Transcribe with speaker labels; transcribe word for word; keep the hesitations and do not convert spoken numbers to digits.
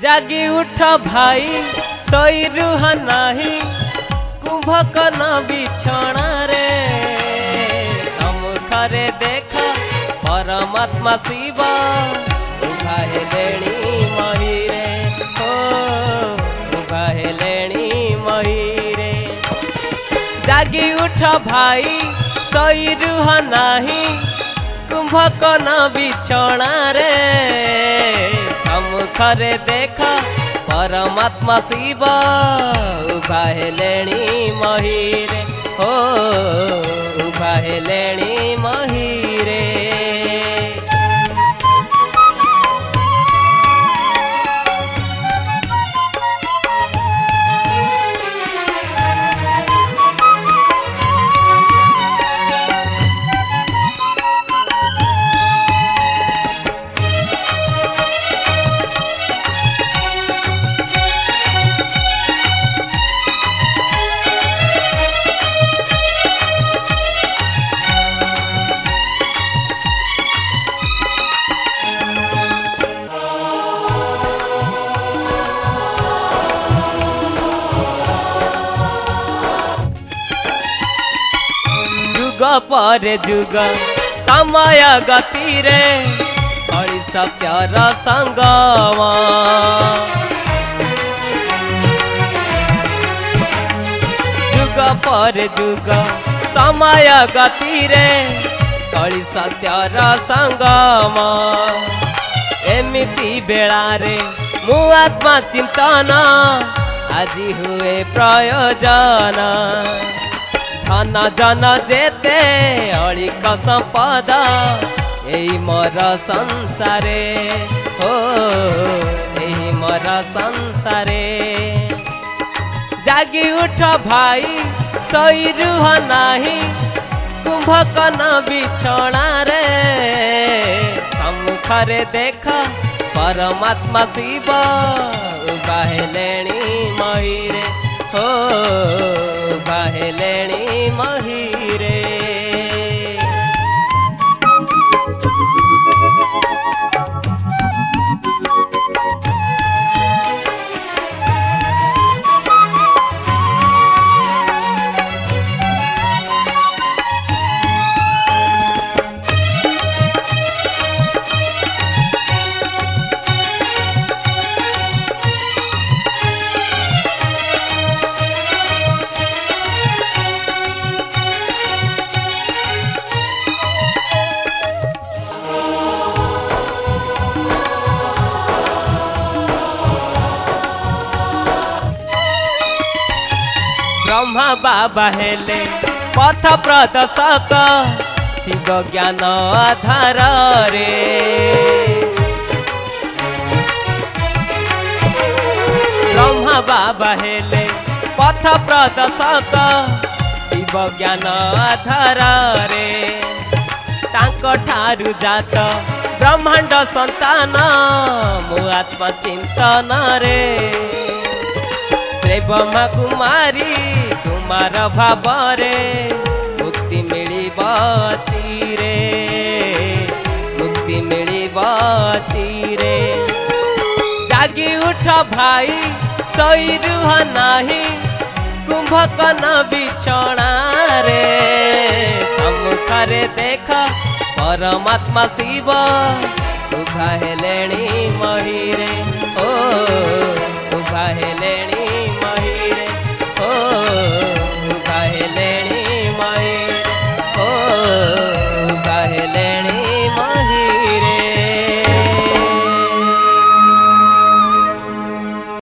Speaker 1: जागी उठ भाई सोई रुह नाही कुंभकर्ण बिछଣା रे सम्मुखरे देख परमात्मा शिव उभा हेलेणी मही रे ओ उभा हेलेणी मही रे। जागी उठ भाई सोई रुह नाही कुंभकर्ण बिछଣା रे सम्मुखरे देख परमात्मा शिव उभा हेलेणी मही रे हो उभा हेलेणी मही रे। जुग पर जुग समय गति रे कଳି सत्यर संगम जुग पर जुग समय गति रे कଳି सत्यर संगम एमिति बेला रे मु आत्मा चिंतन आजी हुए प्रयोजन धन जन जेते अलिक संपद एई मोर संसारे हो एई मोर संसारे। जागी उठ भाई सोई रुह नाही कुंभकर्ण बिछଣା रे सम्मुखरे देख परमात्मा शिव उभा हेलेणी मही रे हो उभा हेलेणी मही रे। ब्रह्मा बाबा हेले पथ प्रदर्शक शिव ज्ञान आधार रे ब्रह्मा बाबा हेले पथ प्रदर्शक शिव ज्ञान आधार रे तांको ठारू जात ब्रह्मांड संतान मु आत्मा चिंतन रे ब्रह्मा कुमारी तुमार भावरे मुक्ति मिलिबा चिरे मुक्ति मिलिबा चिरे। जागी उठ भाई सोई रुह नाही कुंभकर्ण बिछଣା रे सम्मुखरे देख परमात्मा शिव उभा हेलेणी मही रे ओ उभा हेलेणी